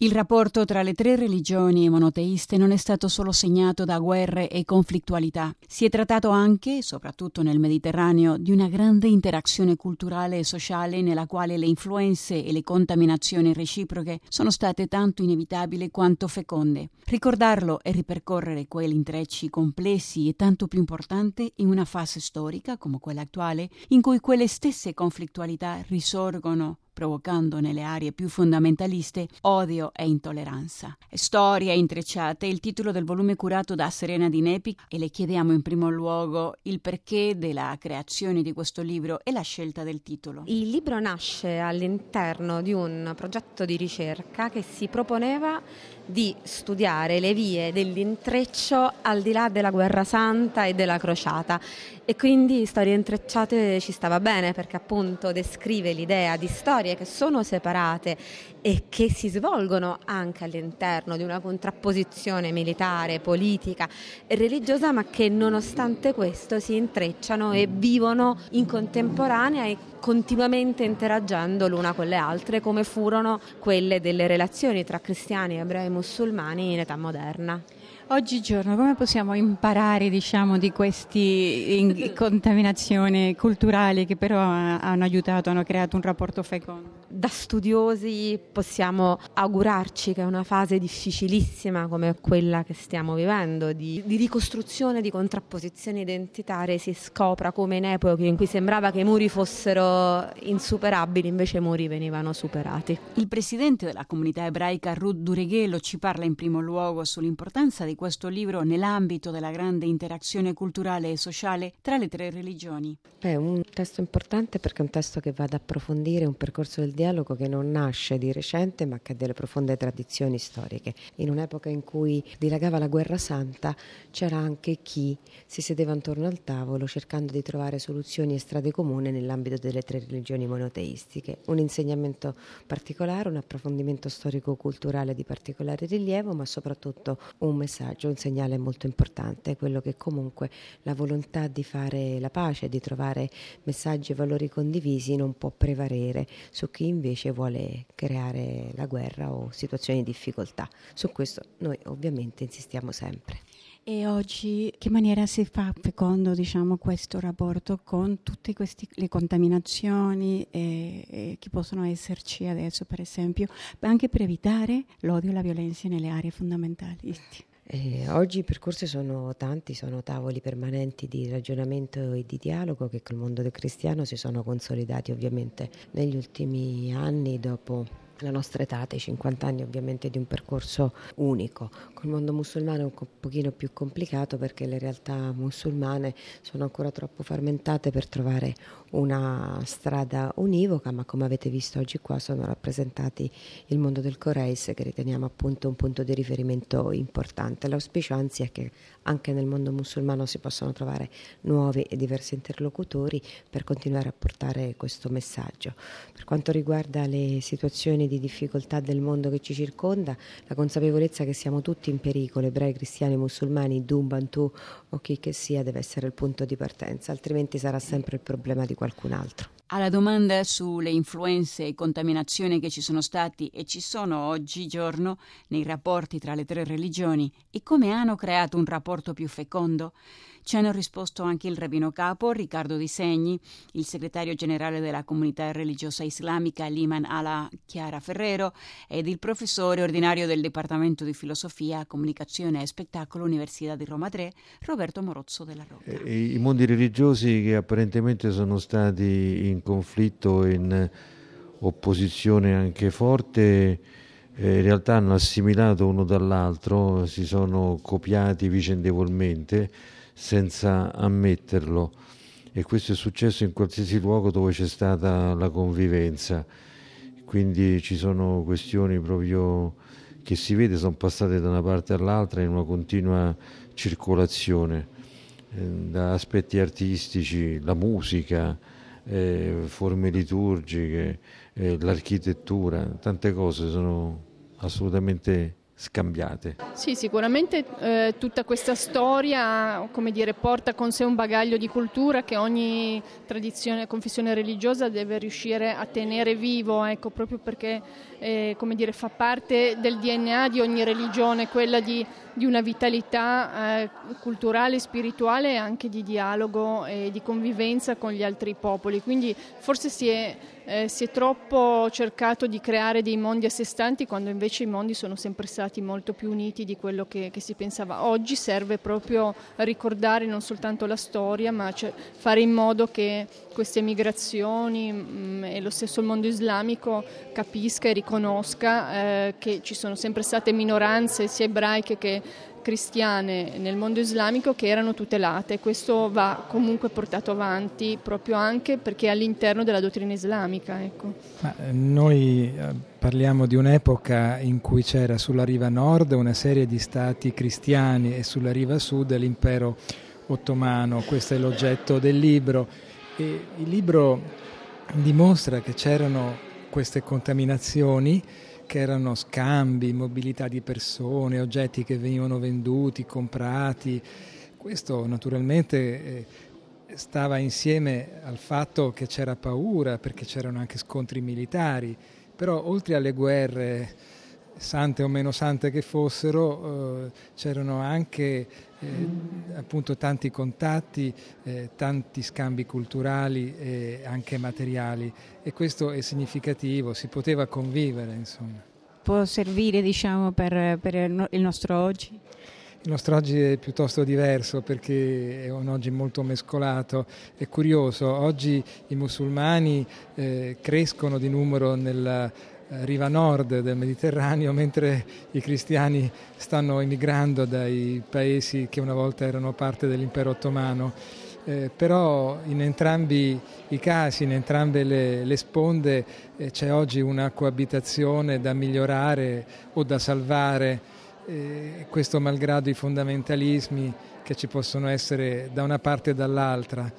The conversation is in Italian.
Il rapporto tra le tre religioni monoteiste non è stato solo segnato da guerre e conflittualità. Si è trattato anche, soprattutto nel Mediterraneo, di una grande interazione culturale e sociale nella quale le influenze e le contaminazioni reciproche sono state tanto inevitabili quanto feconde. Ricordarlo e ripercorrere quegli intrecci complessi è tanto più importante in una fase storica come quella attuale, in cui quelle stesse conflittualità risorgono, provocando nelle aree più fondamentaliste odio e intolleranza. Storie intrecciate è il titolo del volume curato da Serena Di Nepi e le chiediamo in primo luogo il perché della creazione di questo libro e la scelta del titolo. Il libro nasce all'interno di un progetto di ricerca che si proponeva di studiare le vie dell'intreccio al di là della Guerra Santa e della Crociata, e quindi Storie intrecciate ci stava bene perché appunto descrive l'idea di storie che sono separate e che si svolgono anche all'interno di una contrapposizione militare, politica e religiosa, ma che nonostante questo si intrecciano e vivono in contemporanea e continuamente interagendo l'una con le altre, come furono quelle delle relazioni tra cristiani, ebrei e musulmani in età moderna. Oggigiorno come possiamo imparare, di queste contaminazioni culturali che però hanno aiutato, hanno creato un rapporto fecondo? Da studiosi possiamo augurarci che una fase difficilissima come quella che stiamo vivendo, di ricostruzione, di contrapposizioni identitarie, si scopra come in epoche in cui sembrava che i muri fossero insuperabili, invece i muri venivano superati. Il presidente della comunità ebraica Ruth Dureghello ci parla in primo luogo sull'importanza di questo libro nell'ambito della grande interazione culturale e sociale tra le tre religioni. È un testo importante perché è un testo che va ad approfondire un percorso del dialogo che non nasce di recente ma che ha delle profonde tradizioni storiche. In un'epoca in cui dilagava la Guerra Santa c'era anche chi si sedeva intorno al tavolo cercando di trovare soluzioni e strade comuni nell'ambito delle tre religioni monoteistiche. Un insegnamento particolare, un approfondimento storico-culturale di particolare rilievo, ma soprattutto un messaggio, un segnale molto importante, quello che comunque la volontà di fare la pace, di trovare messaggi e valori condivisi non può prevalere su chi invece vuole creare la guerra o situazioni di difficoltà. Su questo noi ovviamente insistiamo sempre. E oggi che maniera si fa fecondo questo rapporto con tutte le contaminazioni che possono esserci adesso, per esempio, anche per evitare l'odio e la violenza nelle aree fondamentali? Oggi i percorsi sono tanti, sono tavoli permanenti di ragionamento e di dialogo che col mondo del cristiano si sono consolidati ovviamente negli ultimi anni, dopo la nostra età, dei 50 anni ovviamente di un percorso unico. Col mondo musulmano è un pochino più complicato perché le realtà musulmane sono ancora troppo frammentate per trovare una strada univoca, ma come avete visto oggi qua sono rappresentati il mondo del Coreis, che riteniamo appunto un punto di riferimento importante. L'auspicio anzi è che anche nel mondo musulmano si possano trovare nuovi e diversi interlocutori per continuare a portare questo messaggio. Per quanto riguarda le situazioni di difficoltà del mondo che ci circonda, la consapevolezza che siamo tutti in pericolo, ebrei, cristiani, musulmani, hindu, bantu o chi che sia, deve essere il punto di partenza, altrimenti sarà sempre il problema di qualcun altro. Alla domanda sulle influenze e contaminazioni che ci sono stati e ci sono oggigiorno nei rapporti tra le tre religioni e come hanno creato un rapporto più fecondo, ci hanno risposto anche il rabbino capo Riccardo Di Segni, il segretario generale della comunità religiosa islamica Liman Ala Chiara Ferrero ed il professore ordinario del Dipartimento di Filosofia, Comunicazione e Spettacolo Università di Roma 3, Roberto Morozzo della Rocca. I mondi religiosi che apparentemente sono stati in conflitto, in opposizione anche forte, in realtà hanno assimilato uno dall'altro, si sono copiati vicendevolmente senza ammetterlo, e questo è successo in qualsiasi luogo dove c'è stata la convivenza. Quindi ci sono questioni proprio che si vede sono passate da una parte all'altra in una continua circolazione, da aspetti artistici, la musica, forme liturgiche, l'architettura, tante cose sono assolutamente scambiate. Sì, sicuramente tutta questa storia, come dire, porta con sé un bagaglio di cultura che ogni tradizione, confessione religiosa deve riuscire a tenere vivo, ecco, proprio perché come dire, fa parte del DNA di ogni religione, quella di una vitalità culturale, spirituale e anche di dialogo e di convivenza con gli altri popoli. Quindi forse si è troppo cercato di creare dei mondi a sé stanti, quando invece i mondi sono sempre stati molto più uniti di quello che si pensava. Oggi serve proprio ricordare non soltanto la storia, ma fare in modo che queste migrazioni e lo stesso il mondo islamico capisca e riconosca che ci sono sempre state minoranze sia ebraiche che cristiane nel mondo islamico che erano tutelate. Questo va comunque portato avanti proprio anche perché è all'interno della dottrina islamica. Ecco. Noi parliamo di un'epoca in cui c'era sulla riva nord una serie di stati cristiani e sulla riva sud l'impero ottomano. Questo è l'oggetto del libro e il libro dimostra che c'erano queste contaminazioni, che erano scambi, mobilità di persone, oggetti che venivano venduti, comprati. Questo naturalmente stava insieme al fatto che c'era paura, perché c'erano anche scontri militari, però oltre alle guerre, sante o meno sante che fossero, c'erano anche appunto tanti contatti, tanti scambi culturali e anche materiali, e questo è significativo, si poteva convivere, insomma. Può servire, diciamo, per il nostro oggi? Il nostro oggi è piuttosto diverso perché è un oggi molto mescolato. È curioso, oggi i musulmani crescono di numero nella riva nord del Mediterraneo, mentre i cristiani stanno emigrando dai paesi che una volta erano parte dell'impero ottomano. Però in entrambi i casi, in entrambe le sponde, c'è oggi una coabitazione da migliorare o da salvare, questo malgrado i fondamentalismi che ci possono essere da una parte e dall'altra.